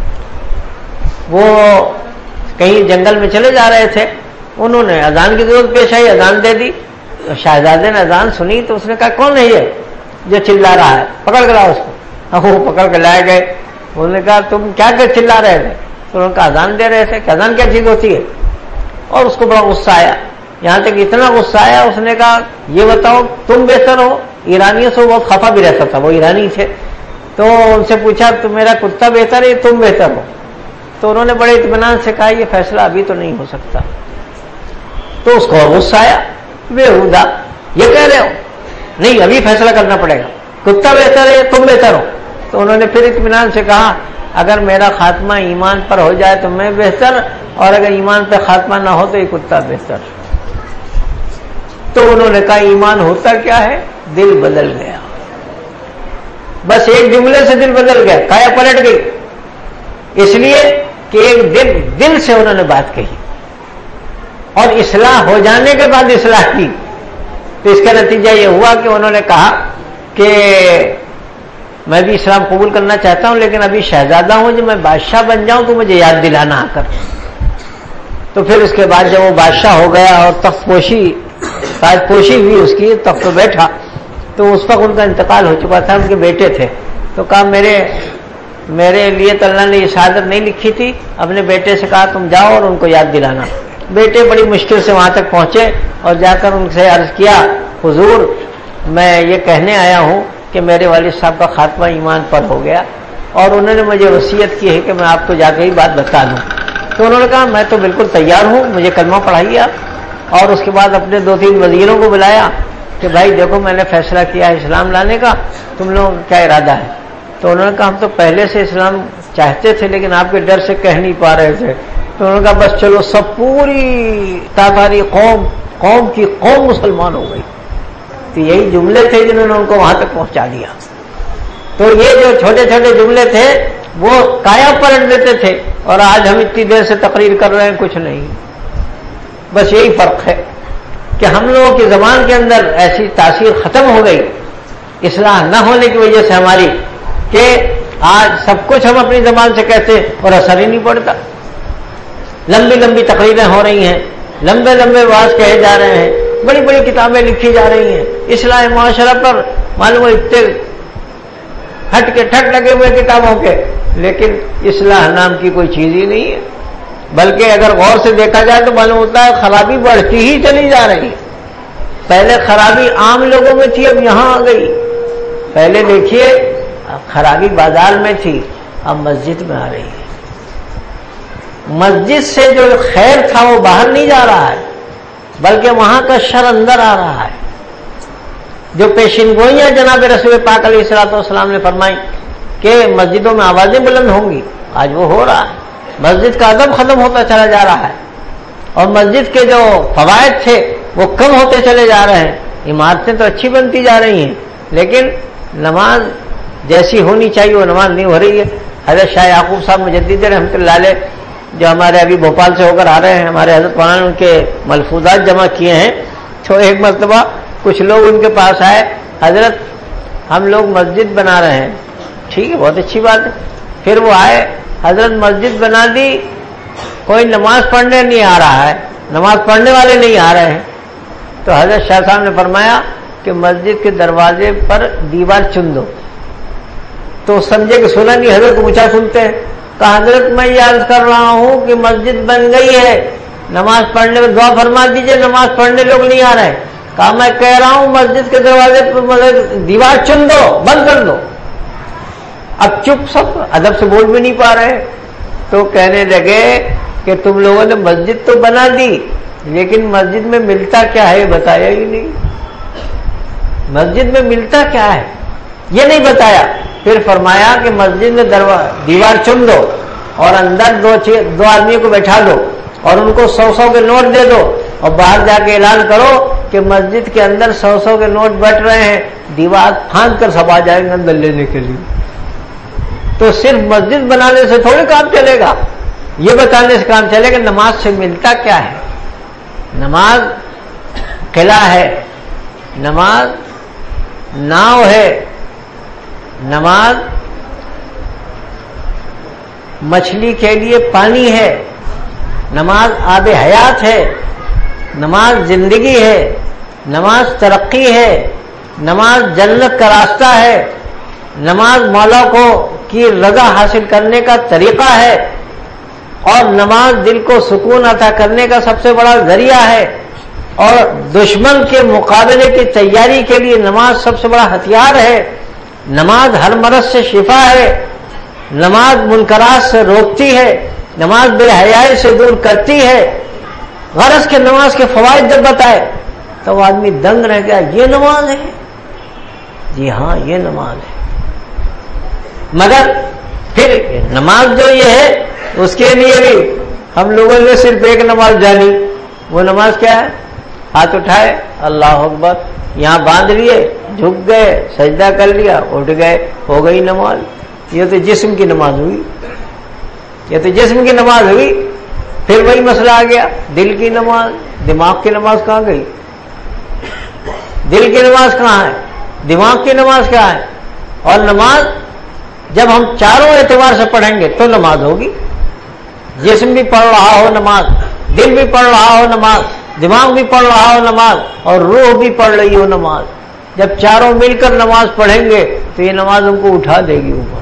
وہ کہیں جنگل میں چلے جا رہے تھے، انہوں نے اذان کی ضرورت پیش آئی، اذان دے دی، شہزادے نے اذان سنی تو اس نے کہا کون ہے یہ جو چلا رہا ہے، پکڑ کے لاؤ اس کو۔ وہ پکڑ کے لائے گئے، انہوں نے کہا تم کیا کر چلا رہے تھے؟ تو انہوں نے کہا اذان دے رہے تھے کہ اذان کیا چیز ہوتی ہے، اور اس کو بڑا غصہ آیا، یہاں تک اتنا غصہ آیا اس نے کہا یہ بتاؤ تم بہتر ہو؟ ایرانیوں سے بہت خفا بھی رہتا تھا، وہ ایرانی تھے، تو ان سے پوچھا تو میرا کتا بہتر ہے تم بہتر ہو؟ تو انہوں نے بڑے اطمینان سے کہا یہ فیصلہ ابھی تو نہیں ہو سکتا۔ تو اس کو غصہ آیا، بےہودہ یہ کہہ رہے ہو؟ نہیں ابھی فیصلہ کرنا پڑے گا، کتا بہتر ہے تم بہتر ہو؟ تو انہوں نے پھر اطمینان سے کہا اگر میرا خاتمہ ایمان پر ہو جائے تو میں بہتر، اور اگر ایمان پہ خاتمہ نہ ہو تو یہ کتا بہتر۔ تو انہوں نے کہا ایمان ہوتا کیا ہے؟ دل بدل گیا، بس ایک جملے سے دل بدل گیا، کایا پلٹ گئی، اس لیے کہ ایک دل دل سے انہوں نے بات کہی اور اصلاح ہو جانے کے بعد اصلاح کی۔ تو اس کا نتیجہ یہ ہوا کہ انہوں نے کہا کہ میں بھی اسلام قبول کرنا چاہتا ہوں لیکن ابھی شہزادہ ہوں، جب میں بادشاہ بن جاؤں تو مجھے یاد دلانا آ کر۔ تو پھر اس کے بعد جب وہ بادشاہ ہو گیا اور تخت پوشی تاج پوشی ہوئی اس کی، تخت پہ بیٹھا، تو اس وقت ان کا انتقال ہو چکا تھا، ان کے بیٹے تھے، تو کہا میرے میرے لیے تو اللہ نے یہ شہادت نہیں لکھی تھی، اپنے بیٹے سے کہا تم جاؤ اور ان کو یاد دلانا۔ بیٹے بڑی مشکل سے وہاں تک پہنچے اور جا کر ان سے عرض کیا حضور میں یہ کہنے آیا ہوں کہ میرے والد صاحب کا خاتمہ ایمان پر ہو گیا اور انہوں نے مجھے وصیت کی ہے کہ میں آپ کو جا کے ہی بات بتا دوں۔ تو انہوں نے کہا میں تو بالکل تیار ہوں، مجھے کلمہ پڑھائیے آپ۔ اور اس کے بعد اپنے دو تین وزیروں کو بلایا کہ بھائی دیکھو میں نے فیصلہ کیا ہے اسلام لانے کا، تم لوگوں کا کیا ارادہ ہے؟ تو انہوں نے کہا ہم تو پہلے سے اسلام چاہتے تھے لیکن آپ کے ڈر سے کہہ نہیں پا رہے تھے۔ تو انہوں نے کہا بس چلو سب پوری تاتاری قوم قوم کی قوم مسلمان ہو گئی۔ تو یہی جملے تھے جنہوں نے ان کو وہاں تک پہنچا دیا۔ تو یہ جو چھوٹے چھوٹے جملے تھے وہ کایا پلٹ دیتے تھے، اور آج ہم اتنی دیر سے تقریر کر رہے ہیں کچھ نہیں۔ بس یہی فرق ہے کہ ہم لوگوں کی زبان کے اندر ایسی تاثیر ختم ہو گئی اصلاح نہ ہونے کی وجہ سے ہماری، کہ آج سب کچھ ہم اپنی زبان سے کہتے ہیں اور اثر ہی نہیں پڑتا۔ لمبی لمبی تقریریں ہو رہی ہیں، لمبے لمبے واعظ کہے جا رہے ہیں، بڑی بڑی کتابیں لکھی جا رہی ہیں اصلاح معاشرہ پر، معلوم ہے اتنے ہٹ کے ٹھٹ لگے ہوئے کتابوں کے، لیکن اصلاح نام کی کوئی چیز ہی نہیں ہے۔ بلکہ اگر غور سے دیکھا جائے تو معلوم ہوتا ہے خرابی بڑھتی ہی چلی جا رہی ہے۔ پہلے خرابی عام لوگوں میں تھی، اب یہاں آ گئی۔ پہلے دیکھیے خرابی بازار میں تھی، اب مسجد میں آ رہی ہے۔ مسجد سے جو خیر تھا وہ باہر نہیں جا رہا ہے بلکہ وہاں کا شر اندر آ رہا ہے۔ جو پیشین گوئیاں جناب رسول پاک علیہ الصلوۃ والسلام نے فرمائی کہ مسجدوں میں آوازیں بلند ہوں گی، آج وہ ہو رہا ہے۔ مسجد کا ادب ختم ہوتا چلا جا رہا ہے، اور مسجد کے جو فوائد تھے وہ کم ہوتے چلے جا رہے ہیں. عمارتیں تو اچھی بنتی جا رہی ہیں لیکن نماز جیسی ہونی چاہیے وہ نماز نہیں ہو رہی ہے. حضرت شاہ یعقوب صاحب مجدد رحمۃ اللہ علیہ جو ہمارے ابھی بھوپال سے ہو کر آ رہے ہیں، ہمارے حضرت مولانا نے ان کے ملفوظات جمع کیے ہیں. تو ایک مرتبہ کچھ لوگ ان کے پاس آئے، حضرت ہم لوگ مسجد بنا رہے ہیں. ٹھیک ہے، بہت اچھی بات ہے. پھر وہ آئے، حضرت مسجد بنا دی، کوئی نماز پڑھنے نہیں آ رہا ہے، نماز پڑھنے والے نہیں آ رہے ہیں. تو حضرت شاہ صاحب نے فرمایا کہ مسجد کے دروازے پر دیوار چن دو. تو سمجھے کہ سنا نہیں، حضرت کو اونچا سنتے ہیں. کہا حضرت میں یہ عرض کر رہا ہوں کہ مسجد بن گئی ہے، نماز پڑھنے میں دعا فرما دیجئے، نماز پڑھنے لوگ نہیں آ رہے ہیں. کہا میں کہہ رہا ہوں مسجد کے دروازے پر دیوار چن دو، بند کر دو. اب چپ، سب ادب سے بول بھی نہیں پا رہے. تو کہنے لگے کہ تم لوگوں نے مسجد تو بنا دی لیکن مسجد میں ملتا کیا ہے یہ بتایا ہی نہیں. مسجد میں ملتا کیا ہے یہ نہیں بتایا. پھر فرمایا کہ مسجد میں دیوار چن دو اور اندر دو دو آدمیوں کو بیٹھا دو اور ان کو سو سو کے نوٹ دے دو اور باہر جا کے اعلان کرو کہ مسجد کے اندر سو سو کے نوٹ بٹ رہے ہیں، دیوار پھاند کر سب آ جائیں گے اندر لینے کے لیے. تو صرف مسجد بنانے سے تھوڑی کام چلے گا، یہ بتانے سے کام چلے گا. نماز سے ملتا کیا ہے؟ نماز قلعہ ہے، نماز ناؤ ہے، نماز مچھلی کے لیے پانی ہے، نماز آب حیات ہے، نماز زندگی ہے، نماز ترقی ہے، نماز جنت کا راستہ ہے، نماز مولا کو کی رضا حاصل کرنے کا طریقہ ہے، اور نماز دل کو سکون عطا کرنے کا سب سے بڑا ذریعہ ہے، اور دشمن کے مقابلے کی تیاری کے لیے نماز سب سے بڑا ہتھیار ہے. نماز ہر مرض سے شفا ہے، نماز منکرات سے روکتی ہے، نماز بے حیائی سے دور کرتی ہے. غرض کے نماز کے فوائد جب بتائے تو آدمی دنگ رہ گیا، یہ نماز ہے؟ جی ہاں یہ نماز ہے. مگر پھر نماز جو یہ ہے اس کے لیے بھی ہم لوگوں نے صرف ایک نماز جانی. وہ نماز کیا ہے؟ ہاتھ اٹھائے اللہ اکبر، یہاں باندھ لیے، جھک گئے، سجدہ کر لیا، اٹھ گئے، ہو گئی نماز. یہ تو جسم کی نماز ہوئی، یہ تو جسم کی نماز ہوئی. پھر وہی مسئلہ آ گیا، دل کی نماز. دماغ کی نماز کہاں گئی؟ دل کی نماز کہاں ہے؟ دماغ کی نماز کہاں ہے؟ اور نماز جب ہم چاروں اعتبار سے پڑھیں گے تو نماز ہوگی. جسم بھی پڑھ رہا ہو نماز، دل بھی پڑھ رہا ہو نماز، دماغ بھی پڑھ رہا ہو نماز، اور روح بھی پڑھ رہی ہو نماز. جب چاروں مل کر نماز پڑھیں گے تو یہ نماز ہم کو اٹھا دے گی اوپر.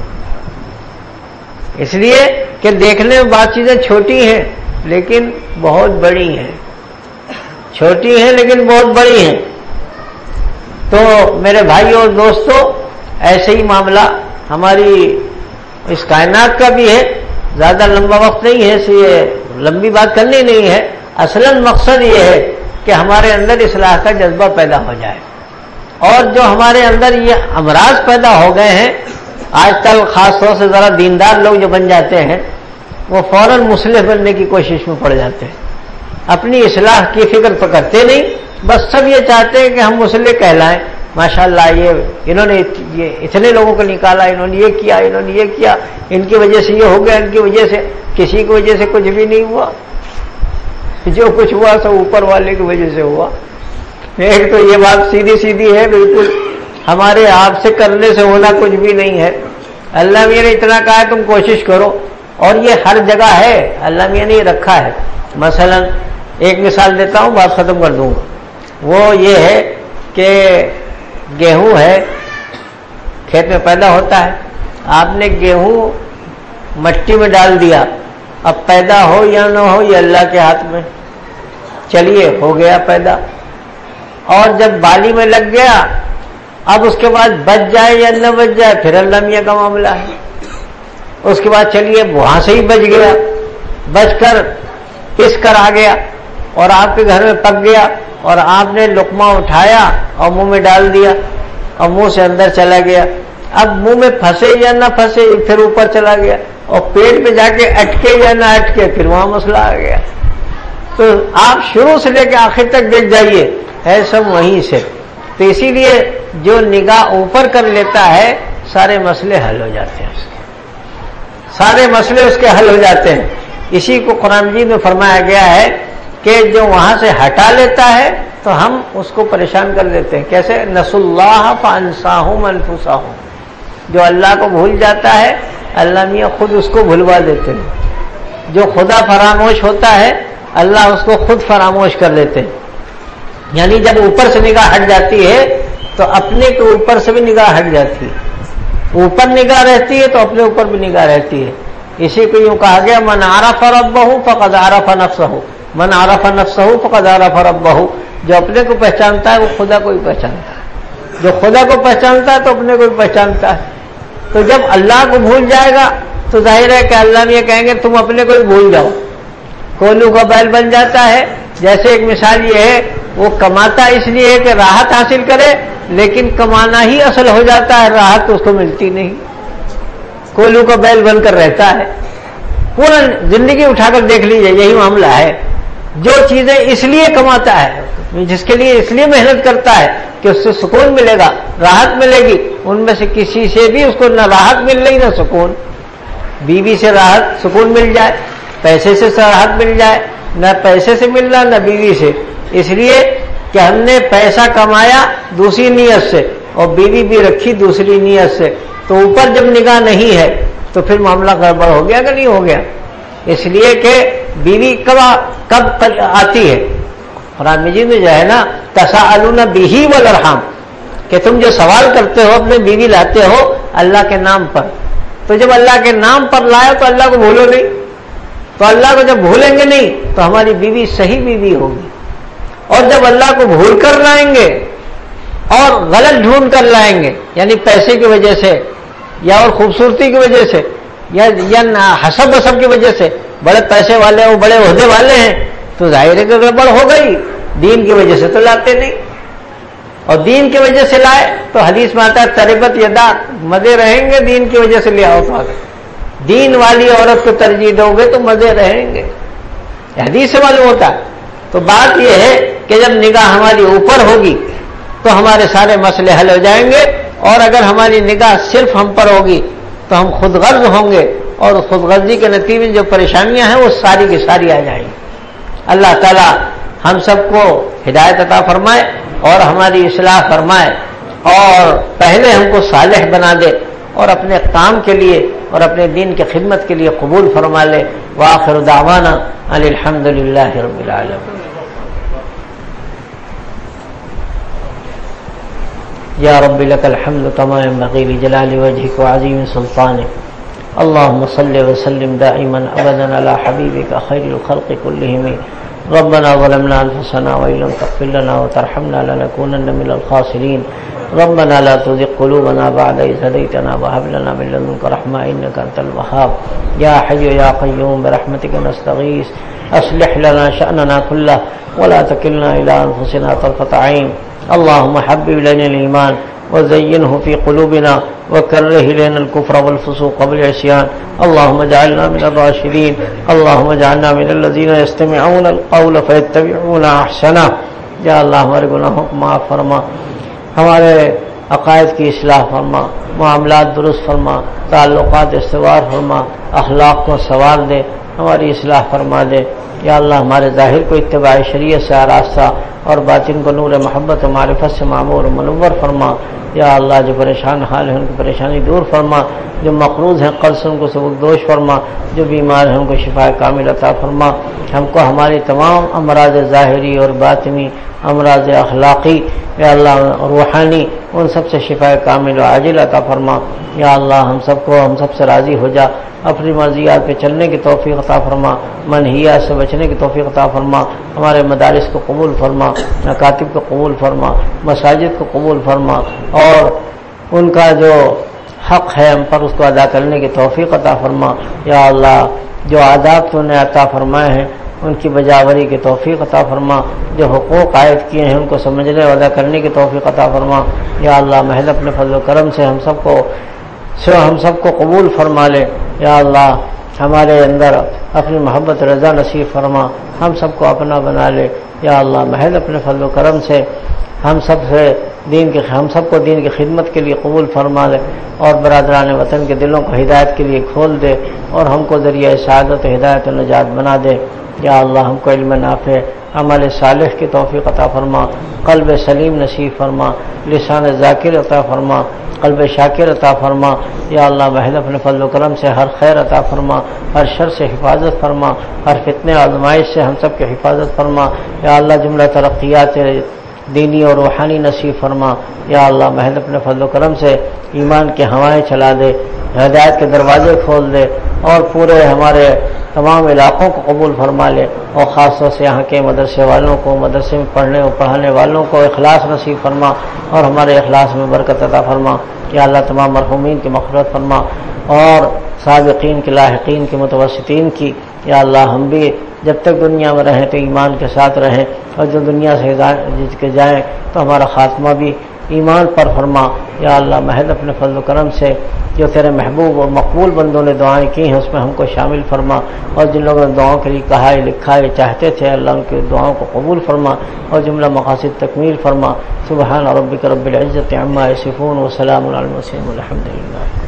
اس لیے کہ دیکھنے میں بات چیزیں چھوٹی ہیں لیکن بہت بڑی ہیں، چھوٹی ہیں لیکن بہت بڑی ہیں. تو میرے بھائیوں اور دوستوں، ایسے ہی معاملہ ہماری اس کائنات کا بھی ہے. زیادہ لمبا وقت نہیں ہے، اس لیے لمبی بات کرنی نہیں ہے. اصلاً مقصد یہ ہے کہ ہمارے اندر اصلاح کا جذبہ پیدا ہو جائے، اور جو ہمارے اندر یہ امراض پیدا ہو گئے ہیں آج کل، خاص طور سے ذرا دیندار لوگ جو بن جاتے ہیں وہ فوراً مصلح بننے کی کوشش میں پڑ جاتے ہیں. اپنی اصلاح کی فکر تو کرتے نہیں، بس سب یہ چاہتے ہیں کہ ہم مصلح کہلائیں. ماشاءاللہ یہ انہوں نے یہ اتنے لوگوں کو نکالا، انہوں نے یہ کیا، انہوں نے یہ کیا، ان کی وجہ سے یہ ہو گیا، ان کی وجہ سے. کسی کی وجہ سے کچھ بھی نہیں ہوا، جو کچھ ہوا سب اوپر والے کی وجہ سے ہوا. ایک تو یہ بات سیدھی سیدھی ہے بالکل، ہمارے آپ سے کرنے سے ہونا کچھ بھی نہیں ہے. اللہ میاں نے اتنا کہا ہے تم کوشش کرو، اور یہ ہر جگہ ہے، اللہ میاں نے یہ رکھا ہے. مثلا ایک مثال دیتا ہوں، بات ختم کر دوں گا. وہ یہ ہے کہ گیہوں ہے، کھیت میں پیدا ہوتا ہے، آپ نے گیہوں مٹی میں ڈال دیا، اب پیدا ہو یا نہ ہو یہ اللہ کے ہاتھ میں. چلیے ہو گیا پیدا، اور جب بالی میں لگ گیا اب اس کے بعد بچ جائے یا نہ بچ جائے پھر اللہ میاں کا معاملہ ہے. اس کے بعد چلیے وہاں سے ہی بچ گیا، بچ کر پس کر آ گیا اور آپ کے گھر میں پک گیا، اور آپ نے لقمہ اٹھایا اور منہ میں ڈال دیا اور منہ سے اندر چلا گیا. اب منہ میں پھنسے یا نہ پھنسے پھر اوپر چلا گیا، اور پیٹ میں جا کے اٹکے یا نہ اٹکے پھر وہاں مسئلہ آ گیا. تو آپ شروع سے لے کے آخر تک دیکھ جائیے ہے سب وہیں سے. تو اسی لیے جو نگاہ اوپر کر لیتا ہے سارے مسئلے حل ہو جاتے ہیں، اس کے سارے مسئلے اس کے حل ہو جاتے ہیں. اسی کو قرآن مجید میں فرمایا گیا ہے کہ جو وہاں سے ہٹا لیتا ہے تو ہم اس کو پریشان کر دیتے ہیں. کیسے؟ نسوا اللہ فانساہم انفسہم. جو اللہ کو بھول جاتا ہے اللہ میاں خود اس کو بھلوا دیتے ہیں. جو خدا فراموش ہوتا ہے اللہ اس کو خود فراموش کر دیتے ہیں. یعنی جب اوپر سے نگاہ ہٹ جاتی ہے تو اپنے کے اوپر سے بھی نگاہ ہٹ جاتی ہے. اوپر نگاہ رہتی ہے تو اپنے اوپر بھی نگاہ رہتی ہے. اسی کو یوں کہا گیا من عرف ربہ فقد عرف نفسہ، من عرف نفسہ فقد عرف ربہ. جو اپنے کو پہچانتا ہے وہ خدا کو ہی پہچانتا ہے، جو خدا کو پہچانتا ہے تو اپنے کو ہی پہچانتا ہے. تو جب اللہ کو بھول جائے گا تو ظاہر ہے کہ اللہ نے یہ کہیں گے تم اپنے کو ہی بھول جاؤ. کولو کا بیل بن جاتا ہے. جیسے ایک مثال یہ ہے وہ کماتا اس لیے ہے کہ راحت حاصل کرے، لیکن کمانا ہی اصل ہو جاتا ہے، راحت تو اس کو ملتی نہیں. کولو کا بیل بن کر رہتا ہے. پورا زندگی اٹھا کر دیکھ لیجیے یہی معاملہ ہے. جو چیزیں اس لیے کماتا ہے، جس کے لیے اس لیے محنت کرتا ہے کہ اس سے سکون ملے گا، راحت ملے گی، ان میں سے کسی سے بھی اس کو نہ راحت مل رہی نہ سکون. بیوی سے راحت سکون مل جائے، پیسے سے راحت مل جائے، نہ پیسے سے مل رہا نہ بیوی سے. اس لیے کہ ہم نے پیسہ کمایا دوسری نیت سے اور بیوی بھی رکھی دوسری نیت سے. تو اوپر جب نگاہ نہیں ہے تو پھر معاملہ گڑبڑ ہو گیا کہ نہیں ہو گیا. اس لیے کہ بیوی کب کب آتی ہے؟ قرآن مجید میں جو ہے نا تساءلون بہ والارحام، کہ تم جو سوال کرتے ہو اپنے بیوی لاتے ہو اللہ کے نام پر. تو جب اللہ کے نام پر لایا تو اللہ کو بھولو نہیں. تو اللہ کو جب بھولیں گے نہیں تو ہماری بیوی صحیح بیوی ہوگی. اور جب اللہ کو بھول کر لائیں گے اور غلط ڈھونڈ کر لائیں گے، یعنی پیسے کی وجہ سے یا اور خوبصورتی کی وجہ سے یا یا حسب وسب کی وجہ سے، بڑے پیسے والے ہو بڑے عہدے والے ہیں تو ظاہر ہے کہ گڑبڑ ہو گئی. دین کی وجہ سے تو لاتے نہیں، اور دین کی وجہ سے لائے تو حدیث میں آتا ہے تربت یدا، مزے رہیں گے دین کی وجہ سے لے آؤ. تو دین والی عورت کو ترجیح دو گے تو مزے رہیں گے، حدیث سے معلوم ہوتا ہے. تو بات یہ ہے کہ جب نگاہ ہماری اوپر ہوگی تو ہمارے سارے مسئلے حل ہو جائیں گے. اور اگر ہماری نگاہ صرف ہم پر ہوگی تو ہم خود غرض ہوں گے، اور خود غرضی کے نتیجے جو پریشانیاں ہیں وہ ساری کی ساری آ جائیں گی. اللہ تعالی ہم سب کو ہدایت عطا فرمائے اور ہماری اصلاح فرمائے، اور پہلے ہم کو صالح بنا دے اور اپنے کام کے لیے اور اپنے دین کی خدمت کے لیے قبول فرما لے. وآخر دعوانا ان الحمد للہ رب العالمین. یا رب لک الحمد کما ينبغي لجلال وجهك وعظیم سلطانك. اللهم صل وسلم دائما ابدا على حبيبك خير الخلق كلهم. ربنا ظلمنا انفسنا وان لم تغفر لنا وترحمنا لنكونن من الخاسرين. ربنا لا تزغ قلوبنا بعد إذ هديتنا وهب لنا من لدنك رحمة إنك أنت الوهاب. يا حي يا قيوم برحمتك نستغيث أصلح لنا شأننا كله ولا تكلنا إلى أنفسنا طرفة عين. اللهم حبب إلينا الإيمان وزينه في قلوبنا وكره إلينا الكفر والفسوق والعصيان. اللهم اجعلنا من الراشدين. اللهم اجعلنا من الذين يستمعون القول فيتبعون أحسنه. یا اللہ ہمارے گناہوں کو معاف فرما، ہمارے عقائد کی اصلاح فرما، معاملات درست فرما، تعلقات استوار فرما، اخلاق کو سنوار دے، ہماری اصلاح فرما دے. یا اللہ ہمارے ظاہر کو اتباع شریعت سے آراستہ اور باطن کو نور محبت و معرفت سے معمور و منور فرما. یا اللہ جو پریشان حال ہیں ان کی پریشانی دور فرما، جو مقروض ہیں قرض سے ان کو سبکدوش فرما، جو بیمار ہیں ان کو شفا کامل عطا فرما. ہم کو ہماری تمام امراض ظاہری اور باطنی، امراض اخلاقی، یا اللہ روحانی، ان سب سے شفا کامل و عاجل عطا فرما. یا اللہ ہم سب کو ہم سب سے راضی ہو جا، اپنی مرضیات پہ چلنے کی توفیق عطا فرما، منہیات سے بچنے کی توفیق عطا فرما. ہمارے مدارس کو قبول فرما، مکاتب کو قبول فرما، مساجد کو قبول فرما، اور ان کا جو حق ہے ہم پر اس کو ادا کرنے کی توفیق عطا فرما. یا اللہ جو آداب تو نے عطا فرمائے ہیں ان کی بجاوری کی توفیق عطا فرما، جو حقوق عائد کیے ہیں ان کو سمجھنے اور ادا کرنے کی توفیق عطا فرما. یا اللہ محض اپنے فضل و کرم سے ہم سب کو سے ہم سب کو قبول فرما لے. یا اللہ ہمارے اندر اپنی محبت رضا نصیب فرما، ہم سب کو اپنا بنا لے یا اللہ، محض اپنے فضل و کرم سے ہم سب سے دین کے ہم سب کو دین کی خدمت کے لیے قبول فرما لے، اور برادران وطن کے دلوں کو ہدایت کے لیے کھول دے، اور ہم کو ذریعہ سعادت و ہدایت و نجات بنا دے یا اللہ۔ ہم کو علم نافع، عمل صالح کی توفیق عطا فرما، قلب سلیم نصیب فرما، لسان ذاکر عطا فرما، قلب شاکر عطا فرما یا اللہ۔ محض اپنے فضل و کرم سے ہر خیر عطا فرما، ہر شر سے حفاظت فرما، ہر فتنے آزمائش سے ہم سب کی حفاظت فرما یا اللہ۔ جملہ ترقیات دینی اور روحانی نصیب فرما یا اللہ۔ محض اپنے فضل و کرم سے ایمان کی ہوائیں چلا دے، ہدایت کے دروازے کھول دے، اور پورے ہمارے تمام علاقوں کو قبول فرما لے، اور خاص طور سے یہاں کے مدرسے والوں کو، مدرسے میں پڑھنے اور پڑھانے والوں کو اخلاص نصیب فرما، اور ہمارے اخلاص میں برکت عطا فرما یا اللہ۔ تمام مرحومین کی مغفرت فرما، اور سابقین کی، لاحقین کی، متوسطین کی یا اللہ۔ ہم بھی جب تک دنیا میں رہیں تو ایمان کے ساتھ رہیں، اور جو دنیا سے کے جائیں تو ہمارا خاتمہ بھی ایمان پر فرما یا اللہ۔ محض اپنے فضل و کرم سے جو تیرے محبوب اور مقبول بندوں نے دعائیں کی ہیں اس میں ہم کو شامل فرما، اور جن لوگوں نے دعاؤں کے لیے کہا ہے، لکھا ہے، چاہتے تھے، اللہ ان کی دعاؤں کو قبول فرما، اور جملہ مقاصد تکمیل فرما۔ سبحان ربک رب العزت عما یصفون وسلام علی المرسلین والحمد للہ۔